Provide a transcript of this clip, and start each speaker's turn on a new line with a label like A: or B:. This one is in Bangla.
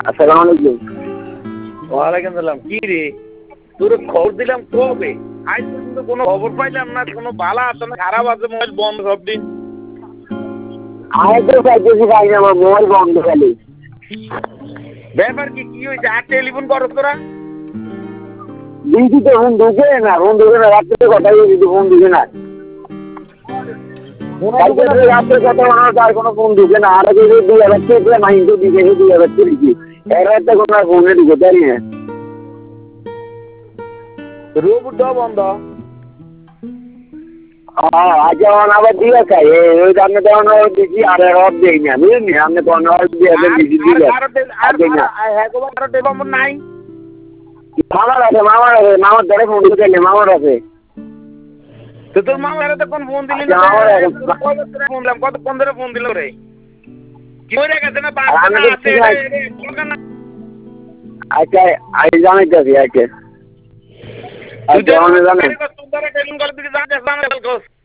A: আসসালামু আলাইকুম।
B: ওয়ালাইকুম সালাম। কি রে, তোর খবর দিলাম কবে? আজ পর্যন্ত কোনো খবর পাইলাম না। কোনো বালা আছে না খারাপ আছে? মোবাইল বন্ধ সব দিন।
A: আমি তো চাইতেছি ভাই আমার মোবাইল বন্ধ খালি।
B: ব্যাপার কি, কি হয়েছে? আর টেলিফোন করো তোরা?
A: দিদি তো ফোন ঢুকে না, রাত্রে কথা বলছি তো ফোন ঢুকে না। কালকে রাত্রে কথা বলার তার কোনো ফোন ঢুকে না। আর যদি 2000 টাকা মাইন্ড তো দিকে 2000 টাকা দিচ্ছি। এর একটা কোনো ফোনে ঢুকে পারি না।
B: রোবটটাও বন্ধ।
A: আচ্ছা আবার দিয়ে খাই ওই আপনি তখন দিচ্ছি আর অফ দেই না বুঝলেন, আপনি তখন দিয়ে দিচ্ছি দিলে আর দেই না।
B: কারো টেলিফোন নাই?
A: মামার আছে মামার দ্বারা ফোন ঢুকে মামার আছে।
B: তো তোর মামার তো কোন ফোন দিলি না? ফোন দিলাম, কতক্ষণ ধরে ফোন দিল রে? কি হয়ে গেছে না?
A: আচ্ছা আমি জানাইতেছি আচ্ছা।
B: তুই টেলিফোন করে দিকে জানাস।